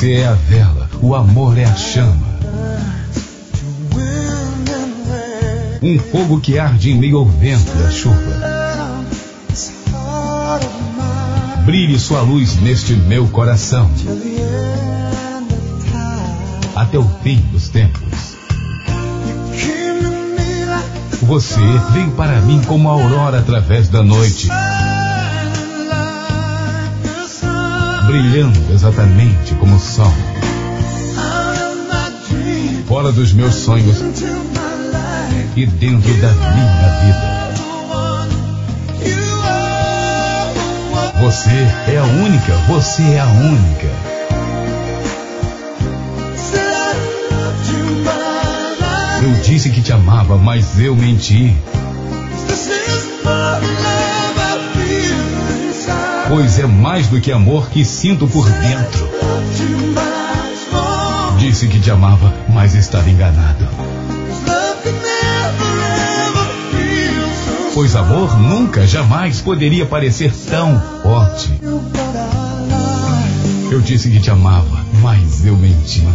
Você é a vela, o amor é a chama. Um fogo que arde em meio ao vento e à chuva. Brilhe sua luz neste meu coração, até o fim dos tempos. Você vem para mim como a aurora através da noite, brilhando exatamente como o sol. Fora dos meus sonhos e dentro da minha vida. Você é a única, você é a única. Eu disse que te amava, mas eu menti. Pois é mais do que amor que sinto por dentro. Disse que te amava, mas estava enganado. Pois amor nunca, jamais poderia parecer tão forte. Eu disse que te amava, mas eu menti.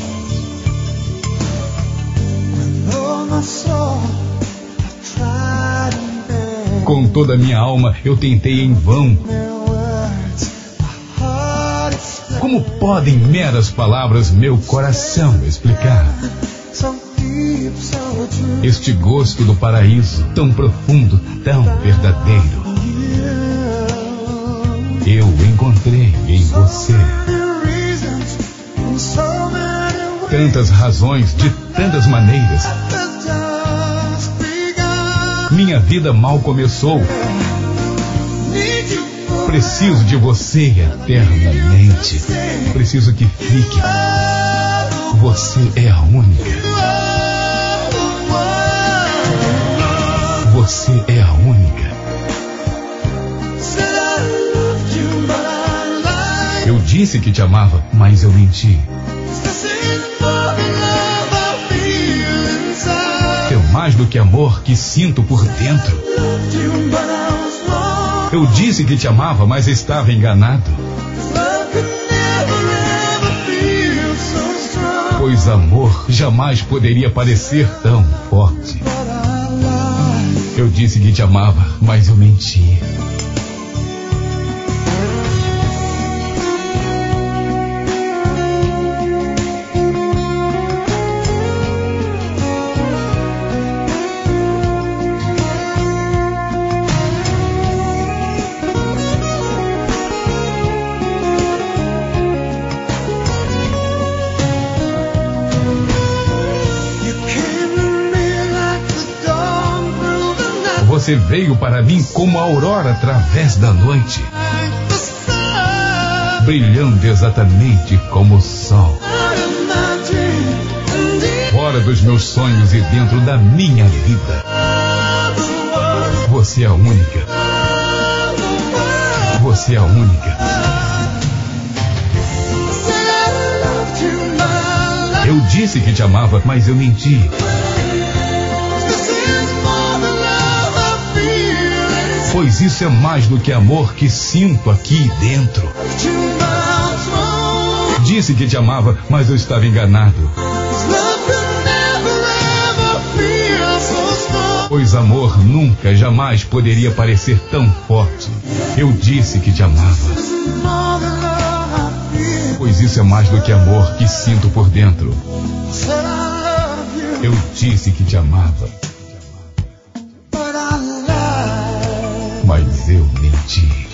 Com toda a minha alma eu tentei em vão. Como podem meras palavras meu coração explicar este gosto do paraíso tão profundo, tão verdadeiro? Eu encontrei em você tantas razões, de tantas maneiras. Minha vida mal começou. Preciso de você eternamente. Preciso que fique. Você é a única. Você é a única. Eu disse que te amava, mas eu menti. É mais do que amor que sinto por dentro. Eu disse que te amava, mas estava enganado. Pois amor jamais poderia parecer tão forte. Eu disse que te amava, mas eu menti. Você veio para mim como a aurora através da noite, brilhando exatamente como o sol. Fora dos meus sonhos e dentro da minha vida. Você é a única. Você é a única. Eu disse que te amava, mas eu menti. Pois isso é mais do que amor que sinto aqui dentro. Disse que te amava, mas eu estava enganado. Pois amor nunca, jamais poderia parecer tão forte. Eu disse que te amava. Pois isso é mais do que amor que sinto por dentro. Eu disse que te amava, mas eu menti.